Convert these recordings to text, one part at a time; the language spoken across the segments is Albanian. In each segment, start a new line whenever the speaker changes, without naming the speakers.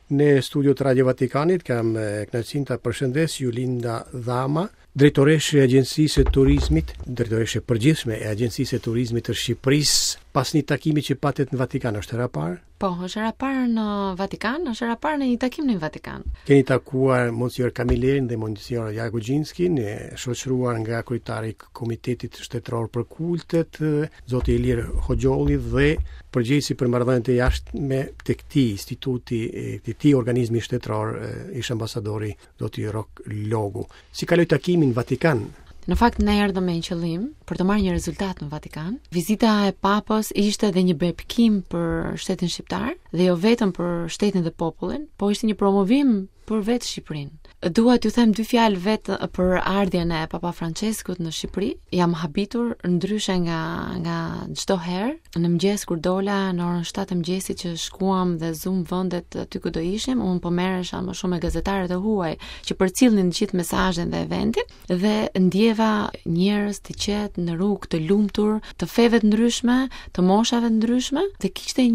Në studiot Radio Vatikanit kam kënaqësinë ta përshëndes Julinda Dhama, drejtoreshe e Agjencisë së Turizmit, drejtoreshe përgjithshme e Agjencisë së Turizmit të Shqipërisë, pas një takimi që patet në Vatikan. Është hera parë?
Po, është hera parë në Vatikan, është hera parë në një takim në Vatikan.
Keni takuar Monsignor Kamilerin dhe Monsignor Jagogjinski, shoqëruar nga kryetari i Komitetit Shtetëror për Kultet, zoti Ilir Hoxholli dhe përgjegjësi për marrëdhëniet e jashtme të këtij instituti, këtij organizmi shtetëror, ish ambasadori zoti Rok Logu. Si kaloi takimi në Vatikan?
Në fakt ne erdhëm me një qëllim për të marrë një rezultat në Vatikan. Vizita e Papës ishte edhe një bepkim për shtetin shqiptar dhe jo vetëm për shtetin dhe popullin, po ishte një promovim për vetë Shqipërinë. Dua t'ju them dy fjalë vetë për ardhjen e Papa Franceskut në Shqipëri. Jam habitur ndryshe nga çdo herë. Në mëngjes kur dola në orën 7 të mëngjesit që shkuam dhe zoom vendet aty ku do ishim, unë po merresha më shumë me gazetarët e huaj që përcjellnin të gjithë mesazhet dhe eventin dhe ndjeva njerëz të qetë në rrugë, të lumtur, të feve të ndryshme, të moshave të ndryshme, dhe kishte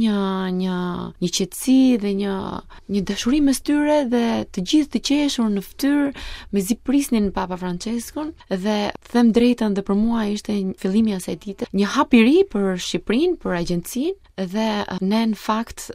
një qetësi dhe një dashuri mes tyre dhe të gjithë të qeshur në fytyrë, mezi prisnin Papa Franceskun dhe them drejtën dhe për mua ishte fillimi i asaj dite, një hap i ri për Shqipërinë, për agjencinë, dhe ne në fakt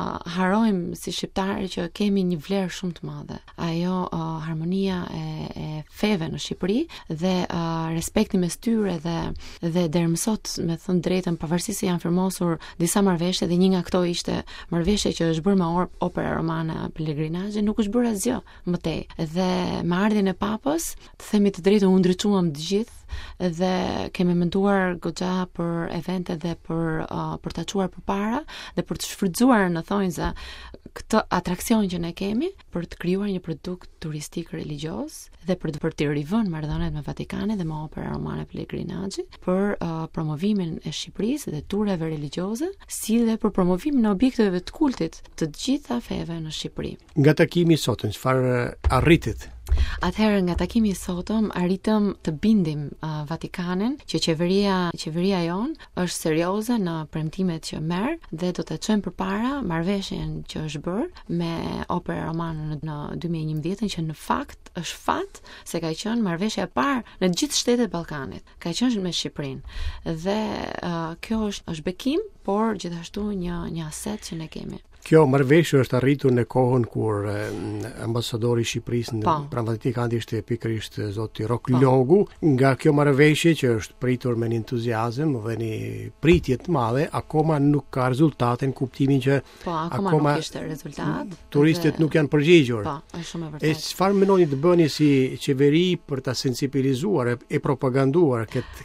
harojmë si shqiptarë që kemi një vlerë shumë të madhe. Ajo harmonia e feve në Shqipëri dhe respekti mes tyre dhe deri më sot, me thënë drejtën, pavarësisht se janë firmosur disa marrëveshje dhe një nga këto ishte marrëveshje që është bërë me Opera Romana Pellegrinazhi, nuk është bërë asgjë më tej. Dhe me ardhjen e Papës, të themi të drejtën, u ndriçuam të gjithë dhe kemi menduar goxha për evente dhe për ta çuar përpara dhe për të shfrytzuar në thonjza këtë atraksion që ne kemi për të krijuar një produkt turistik religjios dhe për të rivënë marrëdhëniet me Vatikanin dhe me Opera Romana Pellegrinazhi për promovimin e Shqipërisë dhe tureve religjioze, si dhe për promovimin e objekteve të kultit të gjitha feve në Shqipëri.
Nga takimi i sotëm, çfarë arritet?
Atëherë nga takimi i sotëm arritëm të bindim Vatikanin që qeveria jon është serioze në premtimet që merr dhe do të çojmë përpara marrëveshjen që është bërë me Opera Romana në 2011, që në fakt është fat se ka qenë marrëveshja e parë në të gjithë shtetet e Ballkanit. Ka qenë me Shqipërinë. Dhe kjo është bekim, por gjithashtu një aset që ne kemi.
Kjo marrëveshje është arritur në kohën kur ambasadori i Shqipërisë në pranë Vatikanit ishte pikërisht zoti Rok Logu. Nga kjo marrëveshje që është pritur me një entuziazëm dhe një pritje të madhe, akoma nuk ka rezultate, në kuptimin që
akoma nuk kishte rezultat.
Turistët nuk janë përgjigjur.
Po, është shumë e vërtetë.
E çfarë mendoni të bëni si qeveri për ta sensibilizuar e propaganduar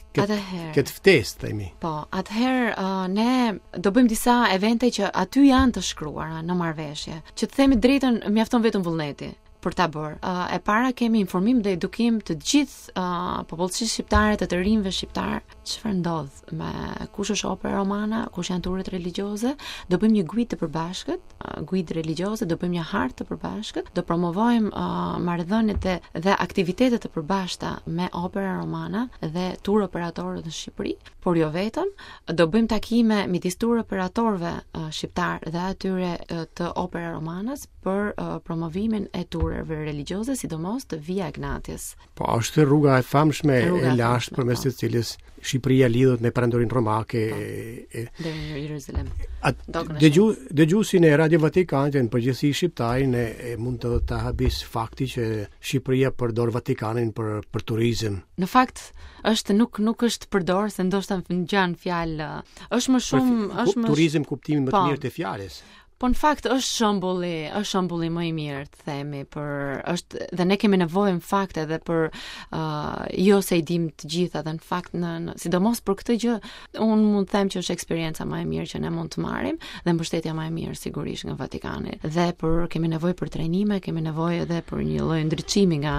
këtë ftesë, themi?
Po, atëherë ne do bëjmë disa evente që aty janë të shkruara në marrëveshje, që të themi drejtën mjafton vetëm vullneti për ta bërë. E para kemi informim dhe edukim të gjithë popullsisë shqiptare, të rinjve shqiptar, çfarë ndodh me kush është Opera Romana, kush janë turet religjioze, do bëjmë një guid të përbashkët, guid religjioze, do bëjmë një hartë të përbashkët, do promovojmë marrëdhëniet dhe aktivitetet të përbashkëta me Opera Romana dhe tur operatorët në Shqipëri, por jo vetëm, do bëjmë takime midis tur operatorëve shqiptar dhe atyre të Opera Romanas për promovimin e tureve religjioze, sidomos të Via Ignatius.
Po është rruga e famshme e lashtë përmes të cilës Shqipëria lidhet me Perandorinë Romake
deri në Jeruzalem.
Dëgjuesin e Radio Vatikanit në përgjithësi shqiptarin mund të habis fakti që Shqipëria përdor Vatikanin për turizëm.
Në fakt është nuk është përdor, se ndoshta ngjan fjalë. Është më shumë
turizëm kuptimin më të mirë të fjalës.
Po në fakt është shembulli më i mirë, të themi, dhe ne kemi nevojë në fakt edhe për jo se i dim të gjitha, dhe në fakt sidomos për këtë gjë, unë mund të them që është eksperienca më e mirë që ne mund të marrim dhe mbështetja më e mirë sigurisht nga Vatikani. Dhe kemi nevojë për trajnime, kemi nevojë edhe për një lloj ndriçimi nga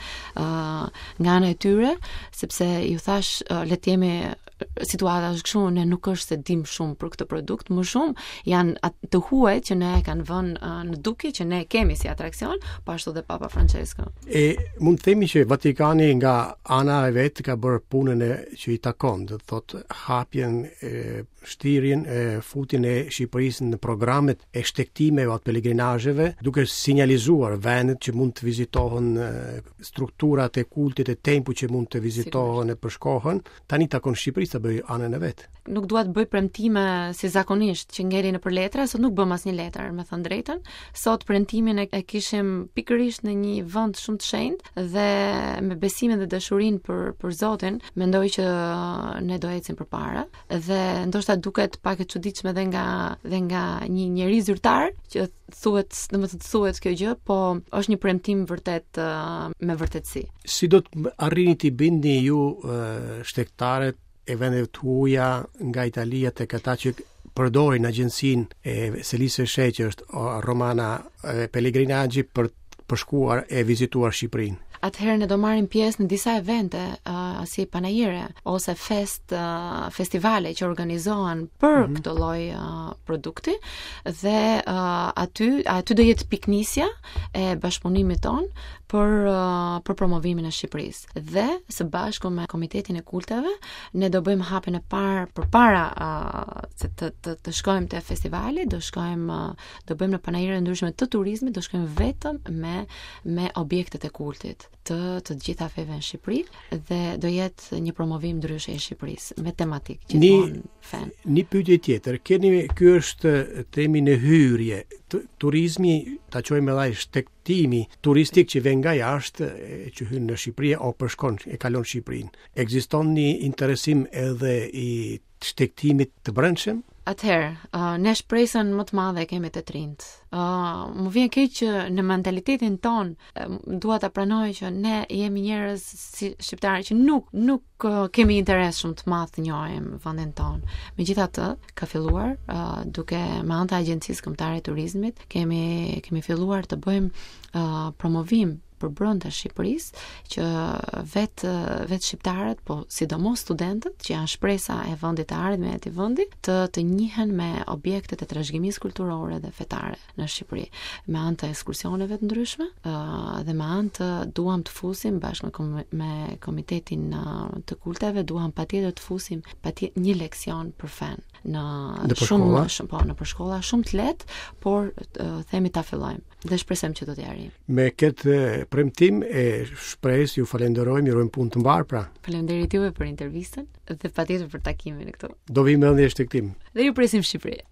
ana e tyre, sepse ju thash, le të jemi situata është kështu, ne nuk është se dim shumë për këtë produkt, më shumë janë të huaj thuhet që ne kanë vënë në dukje që ne kemi si atraksion, po ashtu dhe Papa Francesco.
E mund të themi që Vatikani nga ana e vet ka bërë punën që i takon, do të thotë hapjen, shtirjen, futjen e Shqipërisë në programet e shtektimeve atë pelegrinazheve, duke sinjalizuar vendet që mund të vizitohen, strukturat e kultit e tempu që mund të vizitohen e përshkohen. Tani takon Shqipërisë të bëjë anën e vet.
Nuk dua të bëj premtime si zakonisht që ngeli nëpër letra, sot nuk bëm asnjë letër, me thënë drejtën. Sot premtimin e kishim pikërisht në një vend shumë të shenjtë dhe me besimin dhe dashurinë për Zotin, mendoj që ne do ecim përpara dhe ndoshta duket pak e çuditshme dhe nga një njerëz zyrtar që thuhet kjo gjë, po është një premtim vërtet me vërtetësi.
Si do të arrini të bindni ju shtektarët e vendeve tuaja nga Italia tek ata që përdorin agjencinë e Selisë së Sheqert Romana Pellegrinaggi për shkuar e vizituar Shqipërinë?
Atëherë ne do marrim pjesë në disa evente si panajire ose festivale që organizohen për këtë lloj produkti dhe aty do jetë piknisja e bashkëpunimit ton për promovimin e Shqipërisë. Dhe së bashku me Komitetin e Kulteve ne do bëjmë hapjen e parë përpara se të shkojmë te festivali, do bëjmë në panajire ndryshme të turizmit, do shkojmë vetëm me objektet e kultit të gjitha feve në Shqipëri dhe do jetë një promovim ndryshe e Shqipërisë me tematik gjithmonë fen.
Një pyetje tjetër, ky është temi në hyrje. Turizmi, ta quajmë edhe shtektimi turistik që vjen nga jashtë, që hyn në Shqipëri o përshkon e kalon Shqipërinë. Ekziston një interesim edhe i shtektimit të brendshëm?
Atëherë, ne shpresën më të madhe kemi të trinjt. Më vjen keq që në mentalitetin ton dua ta pranoj që ne jemi njerëz si shqiptarë që nuk kemi interes shumë të madh të njohim vendin ton. Megjithatë, ka filluar duke me anë të Agjencisë Kombëtare e Turizmit, kemi filluar të bëjmë promovim për brenda Shqipërisë që vetë shqiptarët, po sidomos studentët që janë shpresa e vendit të ardhme e vendit, të njihen me objektet e trashëgimisë kulturore dhe fetare në Shqipëri, me anë të ekskursioneve të ndryshme dhe me anë të duam të fusim bashkë me Komitetin të Kulteve, duam patjetër të fusim një leksion për fen në shkolla shumë të lehtë, por themi ta fillojmë dhe shpresojmë që do t'i arrijmë.
Me këtë premtim e shpresë ju falenderojmë, ju urojmë punë të mbar pra.
Faleminderit juve për intervistën dhe patjetër për takimin këtu.
Do vim edhe në shtektim.
Dhe ju presim në Shqipëri.